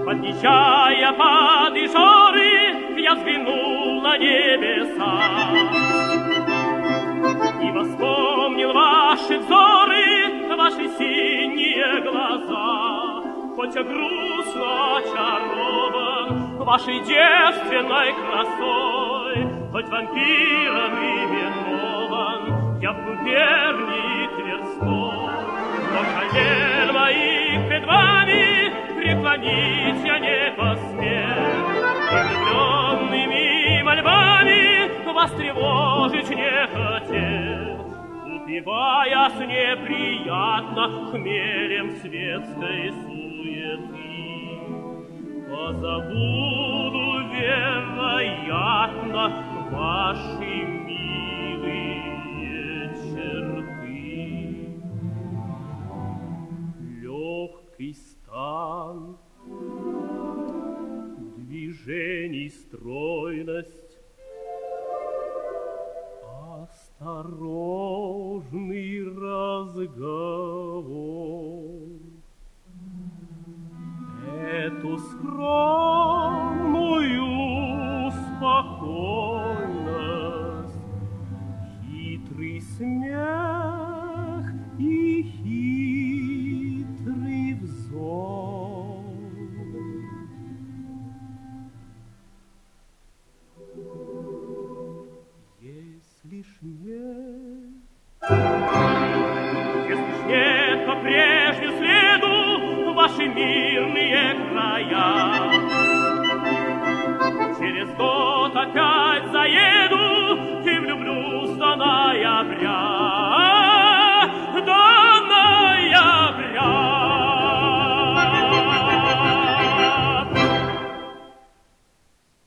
Подъезжая под Ижоры, я взглянул на небеса и вспомнил ваши взоры, ваши синие глаза. Хоть я грустно очарован вашей девственной красой, хоть вампиром именован я в губернии Тверской, но колен моих пред вами преклонить я не посмел, и влюбленными мольбами вас тревожить не хотел. Упиваясь неприятно хмелем светской суеты, позабуду, вероятно, ваши милые черты. Легкий стан, движений стройность, осторожный разговор. Эту скромную спокойность, хитрый смех и хитрый взор. Если ж нет, по прежнему следу ваши мирные края. Через год опять заеду